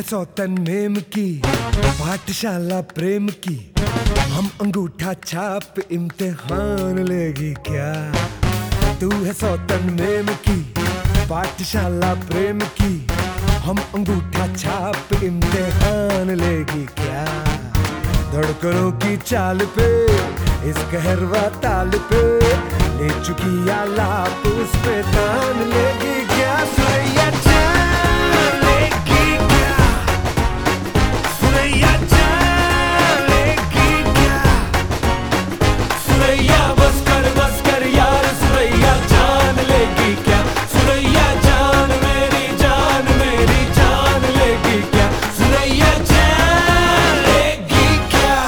सौतन ma'am की पाठशाला प्रेम की, हम अंगूठा छाप इम्तिहान लेगी क्या? तू है सौतन मेम की पाठशाला प्रेम की, हम अंगूठा छाप इम्तिहान लेगी क्या? धड़कनों की चाल पे इस कहरवा ताल पे ले चुकी आलाप उस पे तान लेगी क्या? सुरैया जान लेगी क्या? सुरैया जान लेगी क्या? सुरैया बस कर यार, सुरैया जान लेगी क्या? सुरैया जान मेरी जान लेगी क्या? सुरैया जान लेगी क्या?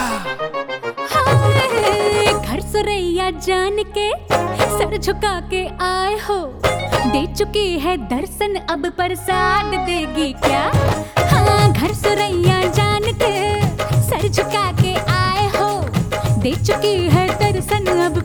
हाय, घर सुरैया जान के सर झुका के आए हो, दे चुकी है दर्शन अब प्रसाद देगी क्या? हाँ, घर सुरैया जान के सर झुका के आए हो, दे चुकी है दर्शन अब